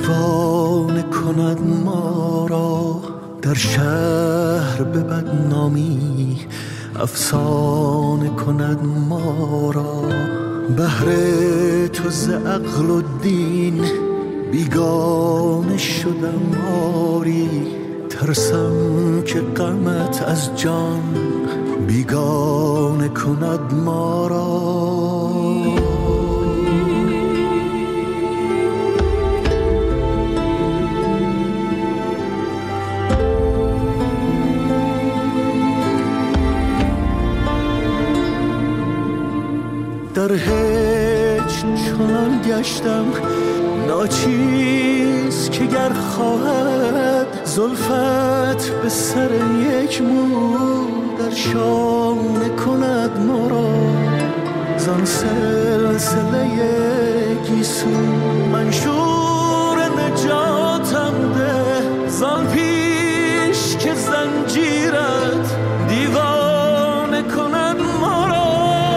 دیوانه کند ما را، در شهر به بدنامی افسانه کند ما را. بهر تو ز عقل و دین بیگانه شدم آری، ترسم که غمت از جان بیگانه کند ما را. در هیچ چنان گشتم ناچیز که گر خواهد زلفت به سر یک مو در شانه کند ما را. زان سلسله گیسو منشور نجاتم ده، زان پیش که زنجیرت دیوانه کند ما را.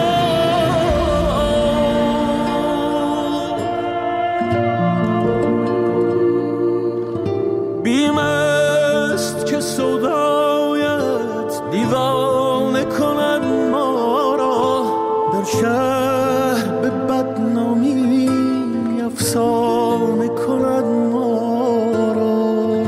بیم است که سودایت دیوانه کند ما را، در شهر به بدنامی افسانه کند ما را.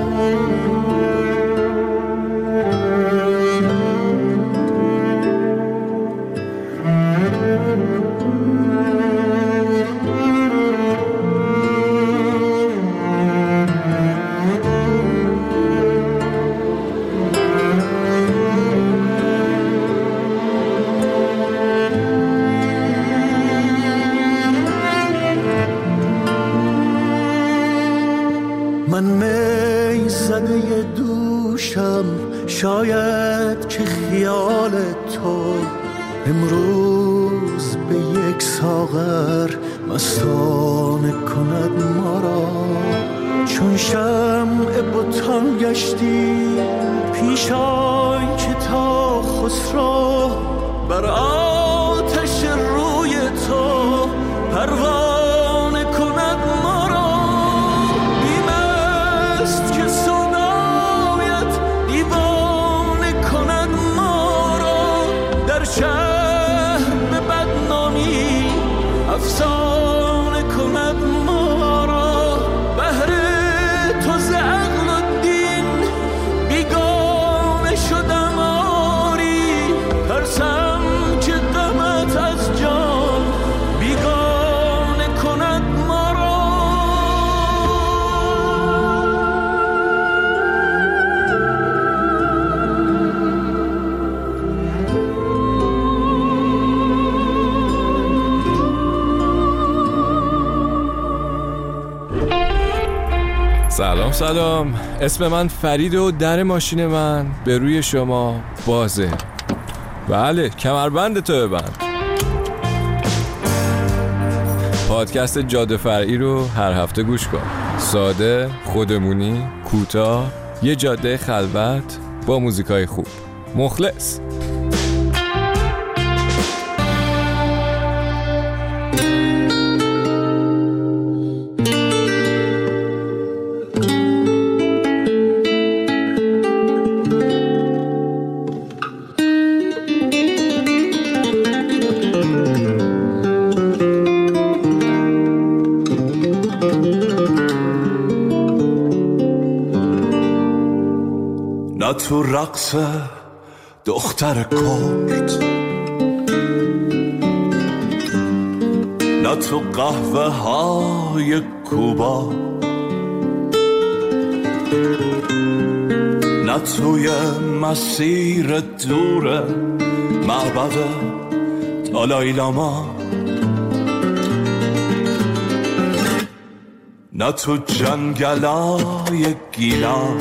من می زده دوشم، شاید که خیال تو امروز به یک ساغر مستانه کند ما را. چون شمع بتان گشتی پیش آن که تا خسرو بر آتش روی تو پروانه کند ما را. که صدایت دیوانه کند ما را، در شهر به بدنامی افسانه کند ما را. بهر تو ز عقل و دین بیگانه شدم آری، ترسم که غمت از جان بیگانه کند ما را. سلام، اسم من فرید و در ماشین من به روی شما بازه. بله، کمربند تو ببند. پادکست جاده فرعی رو هر هفته گوش کن. ساده، خودمونی، کوتاه، یه جاده خلوت با موزیکای خوب. مخلص. نه تو رقص دختر کرد، نه تو قهوه های کوبا، نه توی مسیر دور معبد دالای لاما، نه تو جنگلای گیلان،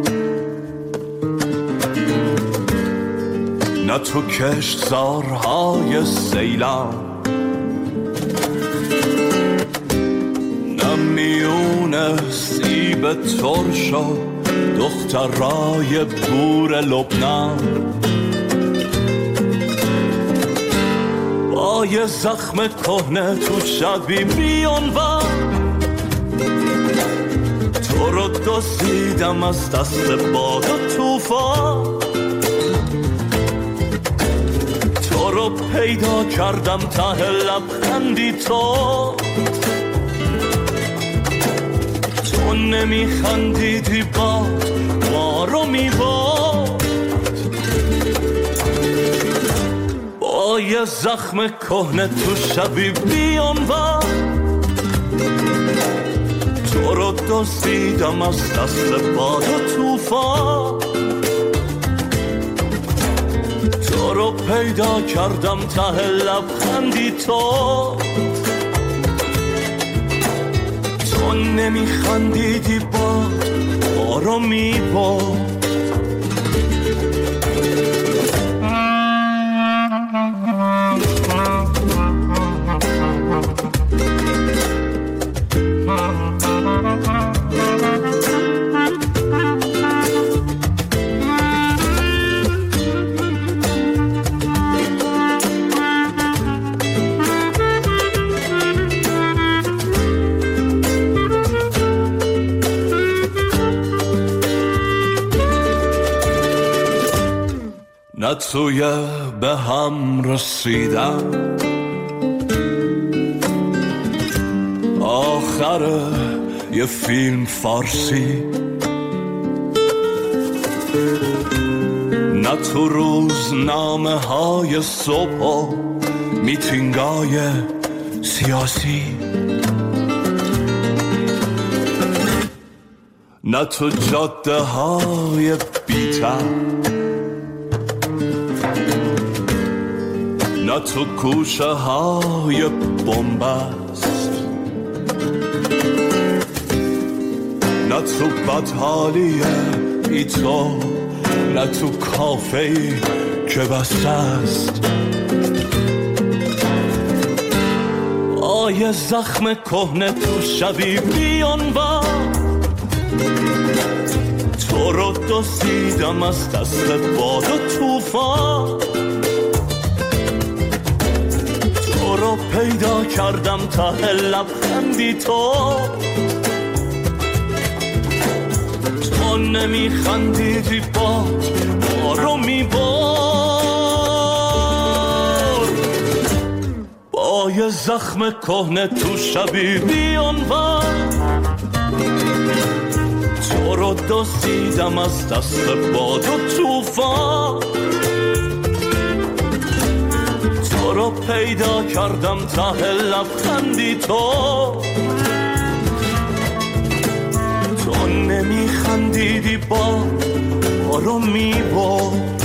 نه تو کشتزارهای سیلان، نه میون سیب ترش و دخترای بور لبنان، با یه زخم کهنه تو شبی بیانوان، تو رو دزدیدم از دست باد و طوفان، تو رو پیدا کردم ته لبخندی تو نمیخندیدی باد ما رو میباد، با یه زخم کهنه تو شبی بیانور، تو رو دزدیدم از دست باد و طوفان، تو رو پیدا کردم ته لبخندی تو نمیخندیدی باد ما رو میباد. نه توی به هم رسیدم آخر یه فیلم فارسی، نه تو روزنامه های صبح و میتینگای سیاسی، نه تو جاده های بی‌تب، نه تو کوچه های بنبست، نه تو بدحالی بی تو، نه تو کافه‌ای که بسته است، آیه زخم کهنه تو شبی بیانور، تو رو دزدیدم از دست باد و طوفان، تو رو پیدا کردم ته لبخندی تو نمیخندیدی باد ما رو میبار، با یه زخم کهنه تو شبی بیانور، تو رو دزدیدم از دست باد و طوفان، تو رو پیدا کردم ته لبخندی تو نمیخندیدی باد ما رو میبرد.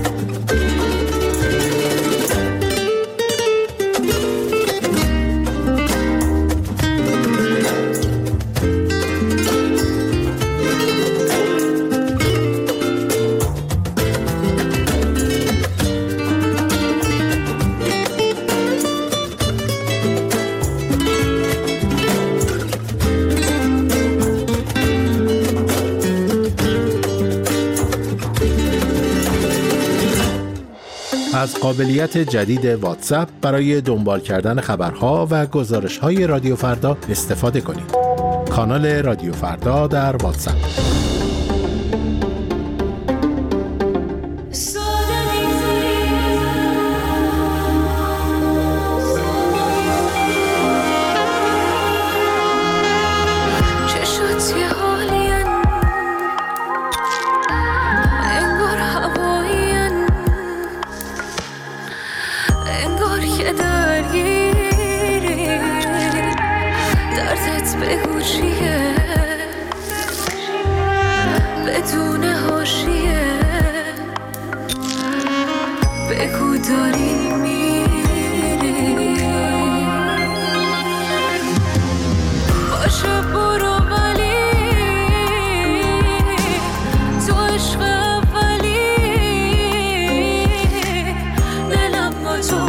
از قابلیت جدید واتساپ برای دنبال کردن خبرها و گزارش‌های رادیو فردا استفاده کنید. کانال رادیو فردا در واتساپ. بدون حاشیه بگو داری میری باشه برو ولی تو عشق اولی دلم با تو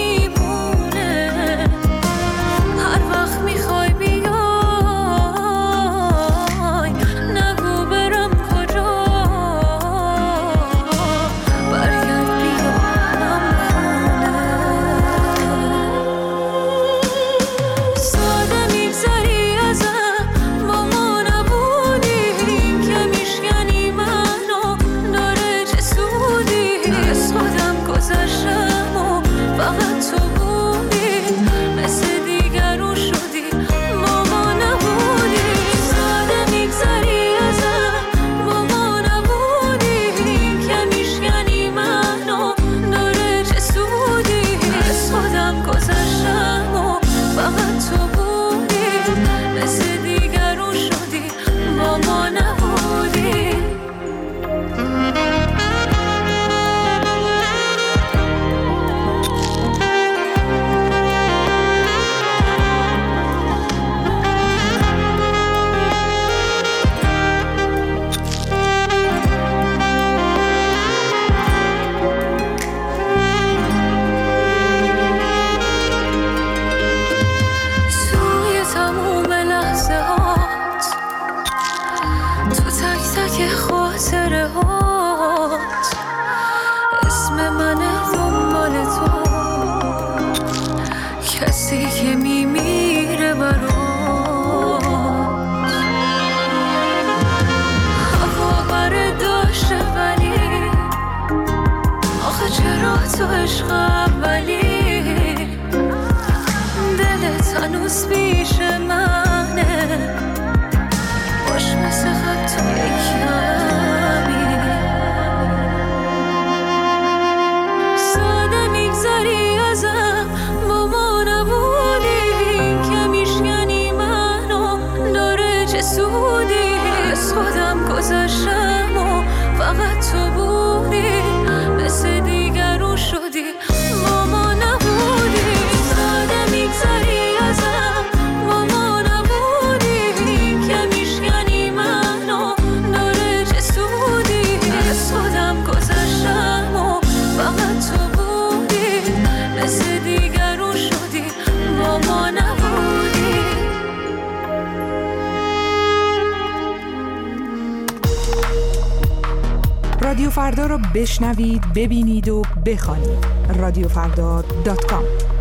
میمونه هر وقت میخوای بیا فقط تو بودی، مثل دیگرون شدی با ما نبودی. ساده میگذری ازم با ما نبودی، که میشکنی منو داره چه سودی. از خودم گذشتم و فقط تو بودی، مثل دیگرون شدی با ما نبودی. رادیو فردا رو بشنوید، ببینید و بخوانید. رادیوفردا.com.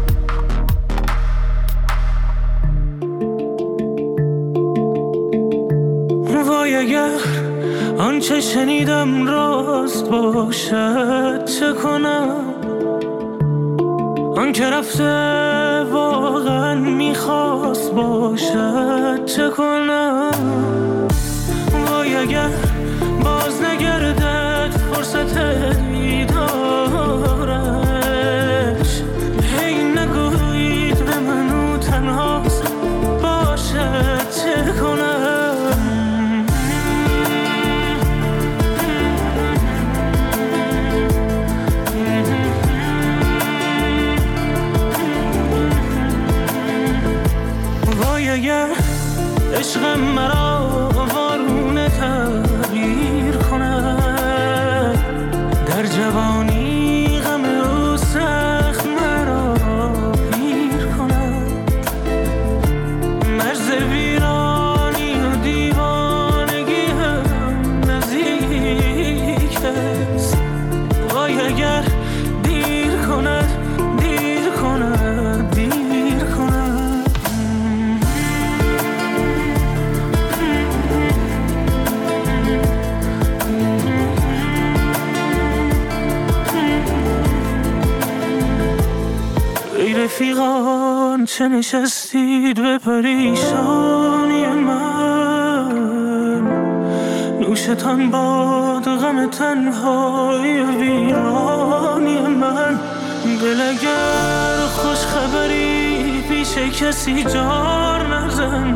وای اگر آنچه شنیدم راست باشد چه کنم، آن که رفته واقعا میخواست باشد چه کنم. وای اگر باز نگردد فرصت دیدارش، هی نگویید به منو تنهاست باشد چه کنم. وای اگر عشق مرا وارونه تغییر کند، در جوانی غم او سخت مرا پیر کند. مرز ویرانی و دیوانگی هم نزدیک است. وای اگر دیر کند دیر کند دیر کند. ای رفیقان چه نشستید به پریشانی من، نوشتان باد غم تنهای ویرانی من. دل اگر خوش خبری پیش کسی جار نزن،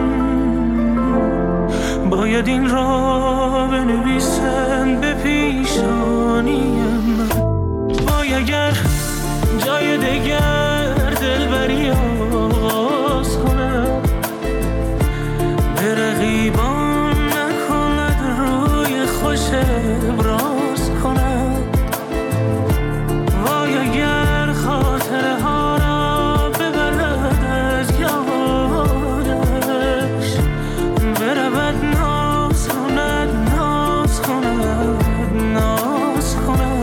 باید این را بنویسن به پیشانی من. وای اگر جای دگر دلبری آغاز کنم، به رقیبان نکند روی خوش ابراز کنم. وای اگر خاطره ها را ببرد از یادش، برود ناز کند ناز کند ناز کند.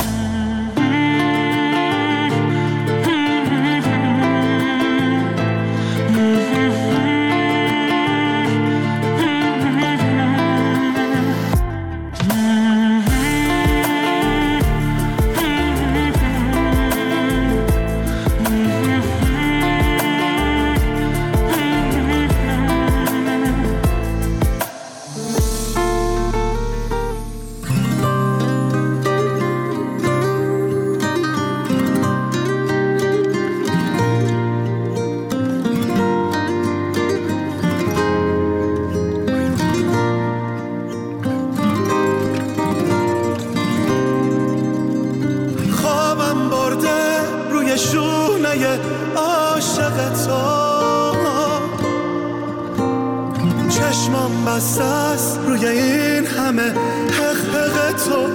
چشمم بسته است روی این همه حق تو.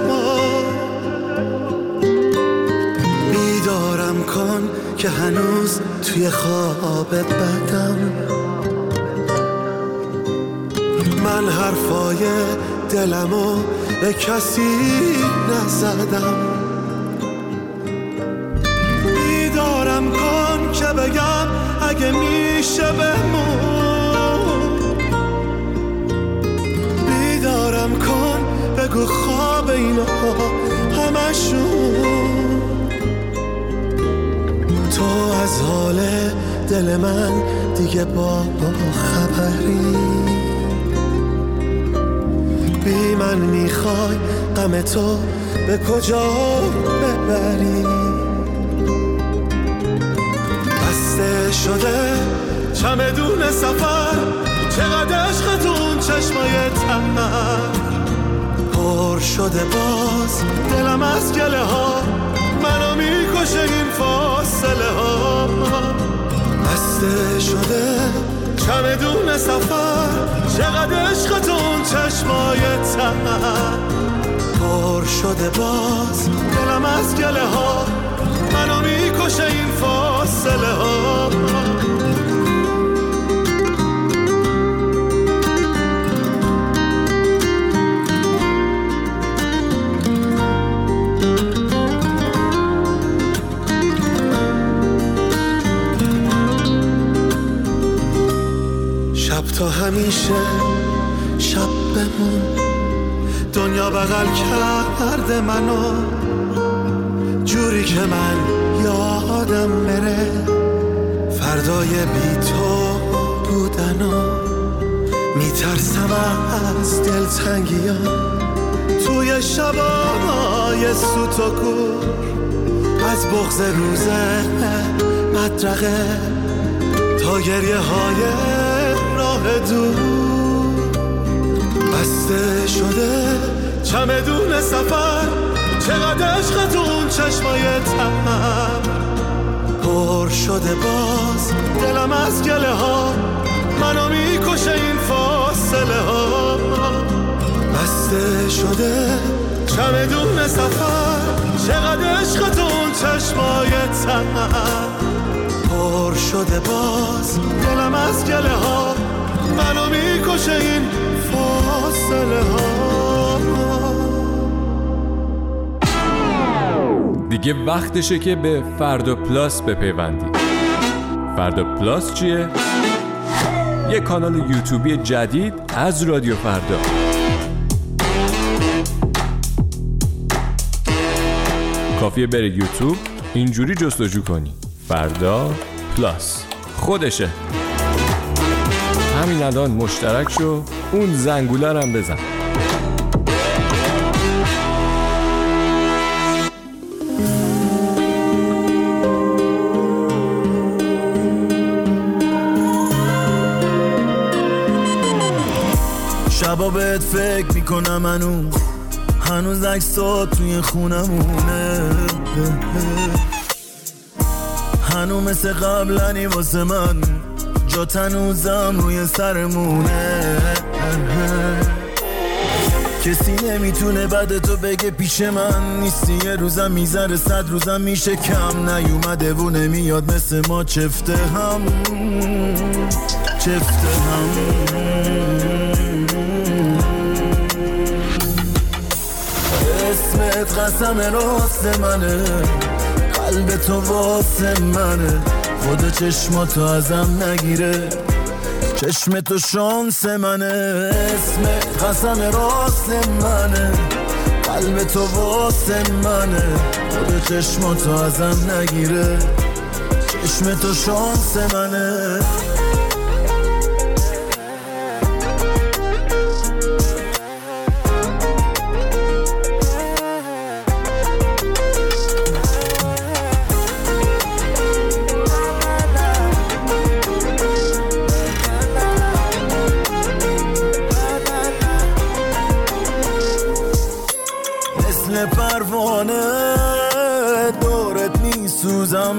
بیدارم کن که هنوز توی خواب بدم، من حرفای دلمو به کسی نزدم. بیدارم کن که بگم اگه میشه بمون، بیدارم کن بگو خواب اینا همشون. تو از حال دل من دیگه با خبری، بی من میخوای غم تو به کجا ببری. بسته شده چمدون سفر، چقدر عشقتون چشمای تمر، پر شده باز دلم از گله ها منو میکشه این فاصله ها بسته شده چمدون سفر چقدر عشق تو اون چشمای تر پر شده باز دلم از گله ها منو میکشه این فاصله ها تا همیشه شب بمون دنیا بغل کرده منو جوری که من یادم بره فردای بی تو بودنو میترسم از دلتنگیا توی شبای سوت و کور از بغض روز مدرقه تا گریه های راه دور بسته شده چمدون سفر چقدر عشق تو اون چشمای تر پر شده باز دلم از گله ها منو میکشه این فاصله ها بسته شده چمدون سفر چقدر عشق تو اون چشمای تر پر شده باز دلم از گله ها منو میکشه این فاصله ها دیگه وقتشه که به فردا پلاس بپیوندی. فردا پلاس چیه؟ یه کانال یوتیوبی جدید از رادیو فردا. کافیه بری یوتیوب اینجوری جستجو کنی فردا پلاس خودشه. همین الان مشترک شو اون زنگوله رو هم بزن. شبا بهت فکر میکنم هنوز عکسات توی خونمونه هنو مثل قبلنی واسه من جات هنوزم روی سرمونه کسی نمیتونه بعد تو بگه پیش من نیستی یه روزم میذاره 100 روزم میشه کم نیومده و نمیاد مثل ما چفته هم اسمت قسم راست منه قلب تو واسه منه خود چشماتو ازم نگیره چشم تو شانس منه اسمت قسم راست منه قلب تو واسه منه خود چشماتو ازم نگیره چشم تو شانس منه پروانه دورت میسوزم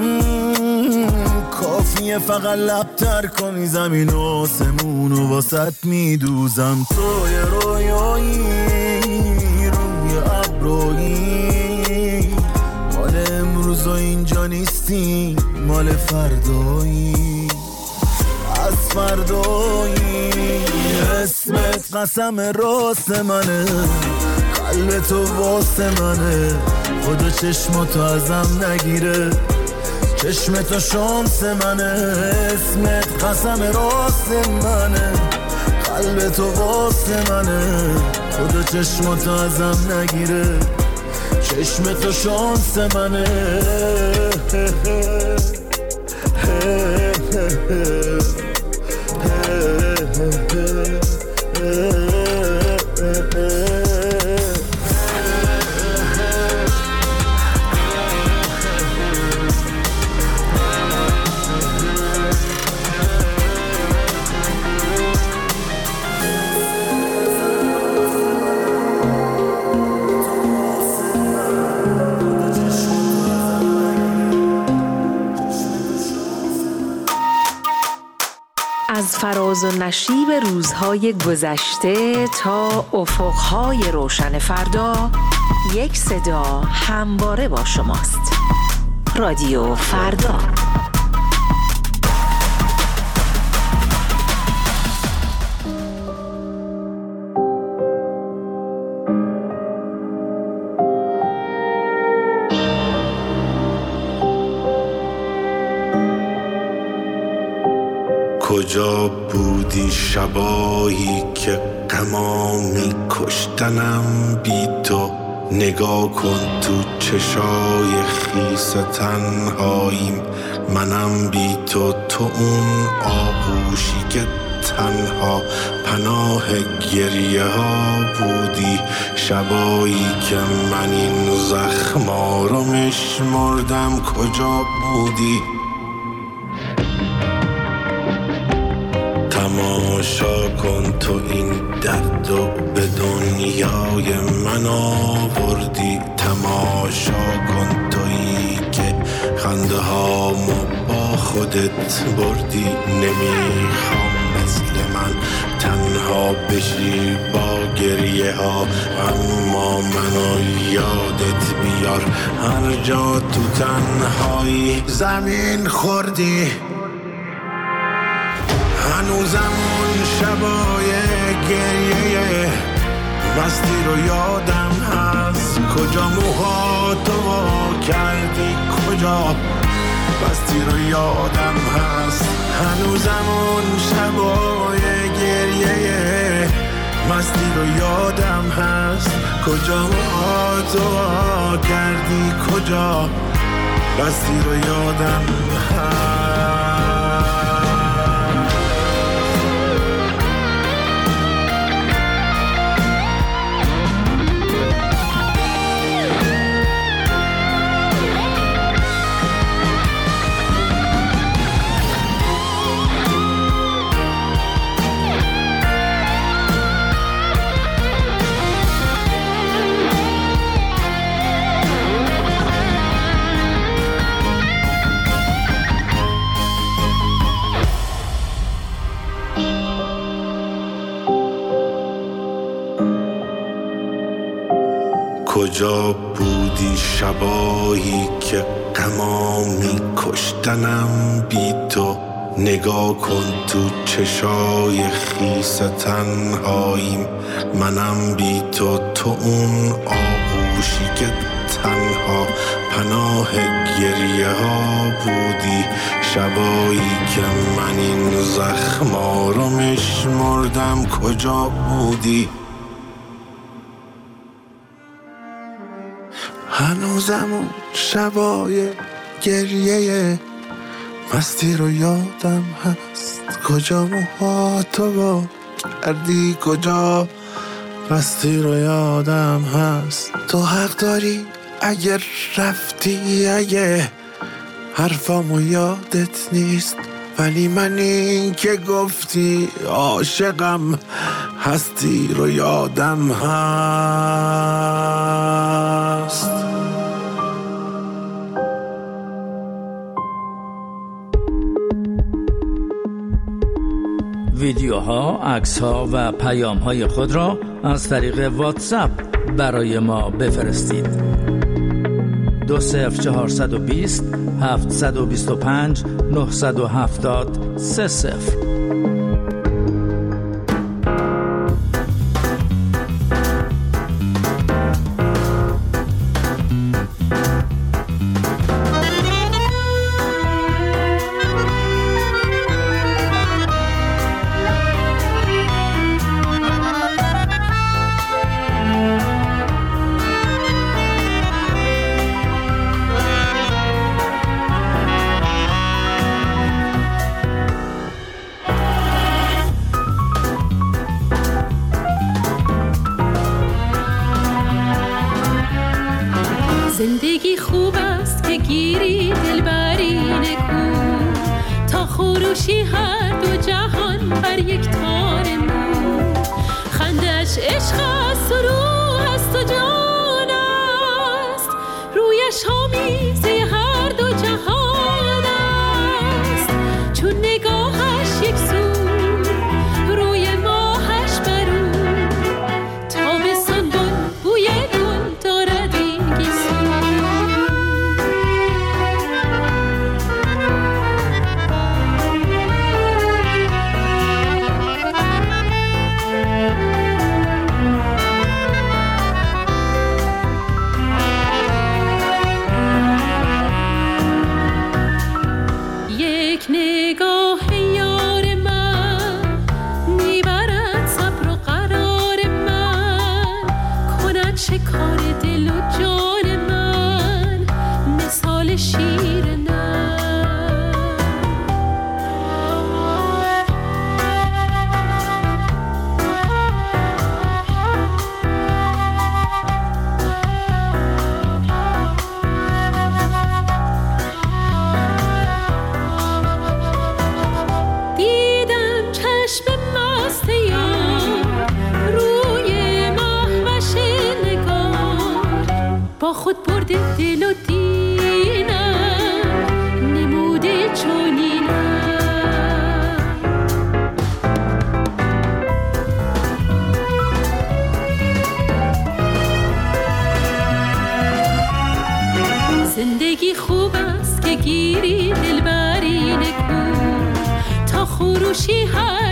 کافیه فقط لبتر کنی زمین و آسمونو واسط میدوزم توی رویایی روی ابرویی مال امروز و اینجا نیستی مال فردایی از فردایی اسمت قسم راست منه قلب تو واسه منه خدا چشماتو ازم نگیره چشم تو شانس منه اسمت قسم راست منه قلب تو واسه منه خدا چشماتو ازم نگیره چشم تو شانس منه از فراز و نشیب روزهای گذشته تا افقهای روشن فردا، یک صدا همواره با شماست. رادیو فردا. کجا بودی شبایی که غما می‌کشتنم بی تو؟ نگاه کن تو چشای خیس تنهاییم، منم بی تو، تو اون آغوشی که تنها پناه گریه ها بودی، شبایی که من این زخما رو میشمردم. کجا بودی؟ تماشا کن تو این درد و به دنیای من آوردی، تماشا کن تویی که خنده هامو با خودت بردی. نمیخوام مثل من تنها بشی با گریه ها، اما منو یادت بیار هر جا تو تنهایی زمین خوردی. هنوزم اون شبای گریه مستی رو یادم هست، کجا موهاتو وا کردی، کجا مستی رو یادم هست. هنوزم اون شبای گریه مستی رو یادم هست، کجا موهاتو وا کردی، کجا مستی رو یادم هست. کجا بودی شبایی که غما می‌کشتنم بی تو؟ نگاه کن تو چشای خیس تنهاییم، منم بی تو، تو اون آغوشی که تنها پناه گریه ها بودی، شبایی که من این زخما رو میشمردم. کجا بودی؟ هنوزم اون شبای گریه مستی رو یادم هست، کجا موهاتو وا کردی، کجا مستی رو یادم هست. تو حق داری اگر رفتی، اگه حرفامو یادت نیست، ولی من این که گفتی عاشقم هستی رو یادم هست. ویدیوها، عکس‌ها و پیام‌های خود را از طریق واتساپ برای ما بفرستید. 20420 725 970 30. زندگی خوب است که گیری دلبری نکو، تا خروشی هر دو جهان بر یک تار مو. خندش عشق است و روح است و جان است، رویش آمیزه هر دو جهان است. چون نگاهش یک سو خود برده دل و دینم نموده چونینم. زندگی خوب است که گیری دلبری نکو تا خروشی هر